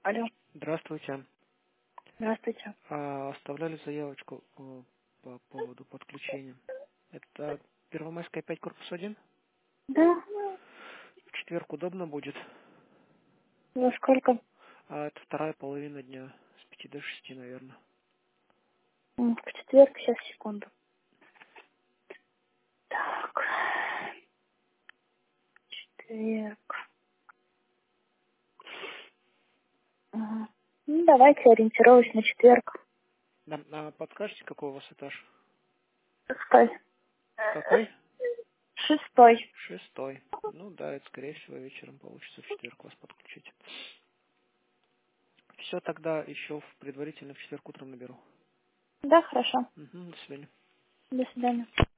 Алло, Здравствуйте. здравствуйте. Оставляли заявочку по поводу подключения. Это Первомайская 5, корпус 1. Да, В четверг удобно будет. во сколько? Это вторая половина дня. С 5 до 6, наверное. В четверг, сейчас, секунду. Так, четверг. Ага. Ну, давайте ориентируюсь на четверг. Да, подскажете, какой у вас этаж? Шестой. Какой? Шестой. 6. Ну да, это скорее всего вечером получится в четверг вас подключить. Все, тогда еще предварительно в четверг утром наберу. Да, хорошо. До свидания. До свидания.